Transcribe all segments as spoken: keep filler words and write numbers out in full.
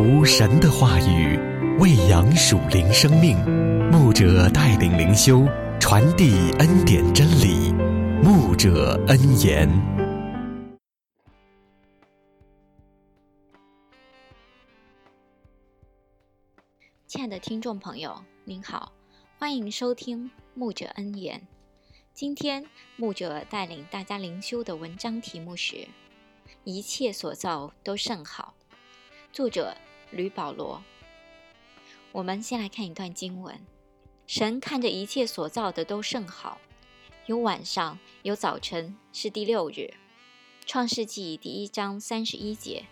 读神的话语，喂养属灵生命。牧者带领灵修，传递恩典真理。牧者恩言。 亲爱的听众朋友，您好，欢迎收听牧者恩言。今天牧者带领大家灵修的文章题目是一切所造都甚好，作者吕保罗。我们先来看一段经文。神看着一切所造的都甚好，有晚上有早晨，是第六日。创世纪第一章三十一节。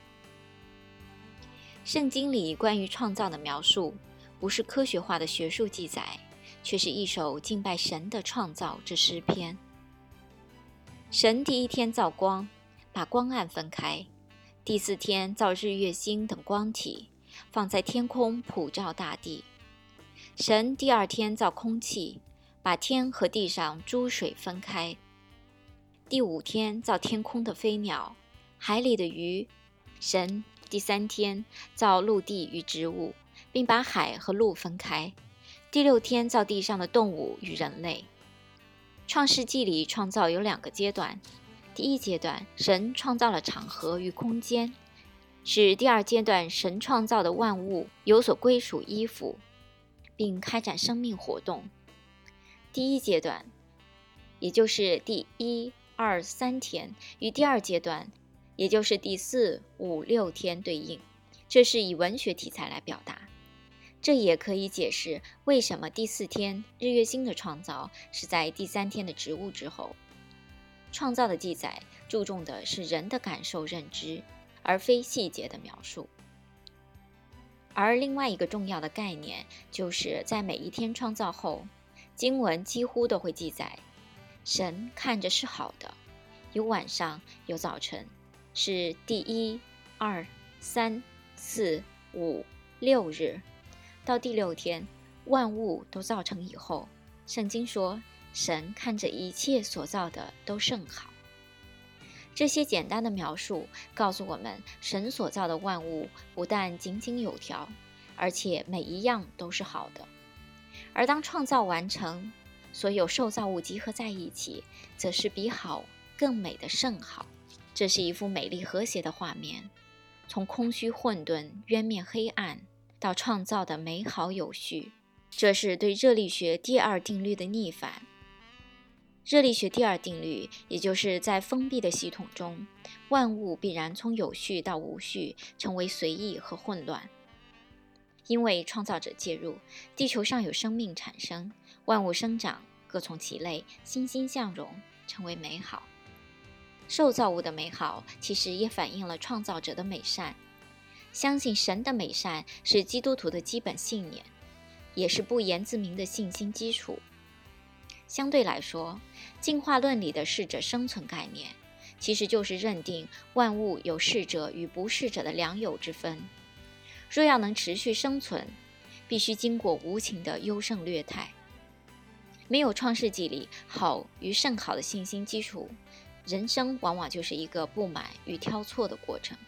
圣经里关于创造的描述不是科学化的学术记载，却是一首敬拜神的创造之诗篇。神第一天造光，把光暗分开；第四天造日月星等光体，放在天空普照大地。神第二天造空气，把天和地上诸水分开。第五天造天空的飞鸟，海里的鱼。神第三天造陆地与植物，并把海和陆分开。第六天造地上的动物与人类。创世纪里创造有两个阶段，第一阶段神创造了场合与空间，使第二阶段神创造的万物有所归属依附，并开展生命活动。第一阶段，也就是第一、二、三天，与第二阶段，也就是第四、五、六天对应，这是以文学题材来表达。这也可以解释为什么第四天日月星的创造是在第三天的植物之后。创造的记载注重的是人的感受认知，而非细节的描述。而另外一个重要的概念，就是在每一天创造后，经文几乎都会记载神看着是好的，有晚上有早晨，是第一、二、三、四、五、六日。到第六天，万物都造成以后，圣经说神看着一切所造的都甚好。这些简单的描述告诉我们，神所造的万物不但井井有条，而且每一样都是好的。而当创造完成，所有受造物集合在一起，则是比好更美的甚好。这是一幅美丽和谐的画面，从空虚混沌、渊面黑暗，到创造的美好有序。这是对热力学第二定律的逆反。热力学第二定律，也就是在封闭的系统中，万物必然从有序到无序，成为随意和混乱。因为创造者介入，地球上有生命产生，万物生长，各从其类，欣欣向荣，成为美好。受造物的美好，其实也反映了创造者的美善。相信神的美善是基督徒的基本信念，也是不言自明的信心基础。相对来说，进化论里的适者生存概念，其实就是认定万物有适者与不适者的良莠之分。若要能持续生存，必须经过无情的优胜劣汰。没有创世纪里好与甚好的信心基础，人生往往就是一个不满与挑错的过程。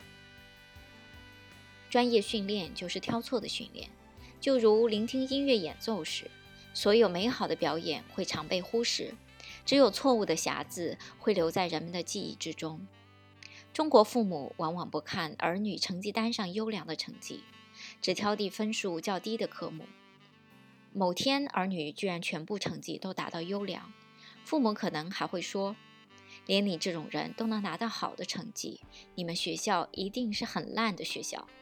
专业训练就是挑错的训练，就如聆听音乐演奏时，所有美好的表演会常被忽视，只有错误的瑕疵会留在人们的记忆之中。中国父母往往不看儿女成绩单上优良的成绩，只挑剔分数较低的科目。某天儿女居然全部成绩都达到优良，父母可能还会说，连你这种人都能拿到好的成绩，你们学校一定是很烂的学校。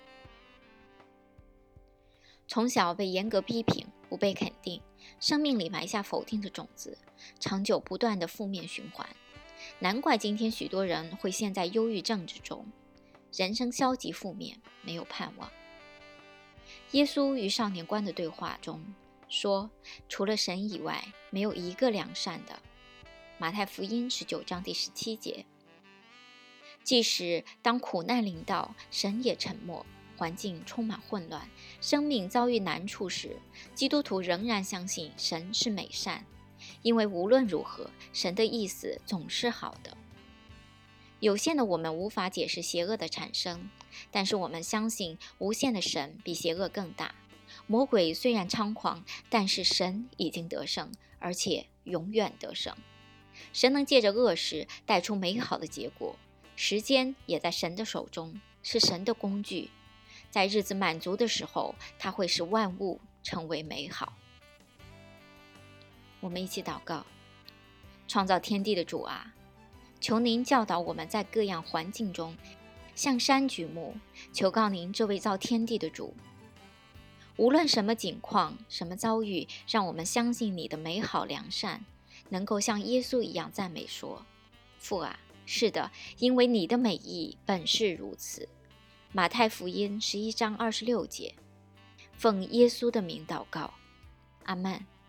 从小被严格批评，不被肯定，生命里埋下否定的种子，长久不断的负面循环。难怪今天许多人会陷在忧郁症之中，人生消极负面，没有盼望。耶稣与少年官的对话中说，除了神以外，没有一个良善的。马太福音十九章第十七节。即使当苦难临到，神也沉默，环境充满混乱，生命遭遇难处时，基督徒仍然相信神是美善，因为无论如何，神的意思总是好的。有限的我们无法解释邪恶的产生， 但是我们相信无限的神比邪恶更大。魔鬼虽然猖狂，但是神已经得胜，而且永远得胜。神能借着恶事带出美好的结果，时间也在神的手中，是神的工具。在日子满足的时候，他会使万物成为美好。我们一起祷告。创造天地的主啊，求您教导我们在各样环境中向山举目，求告您这位造天地的主。无论什么境况，什么遭遇，让我们相信你的美好良善，能够像耶稣一样赞美说：父啊，是的，因为你的美意本是如此。马太福音十一章二十六节。奉耶稣的名祷告，阿们。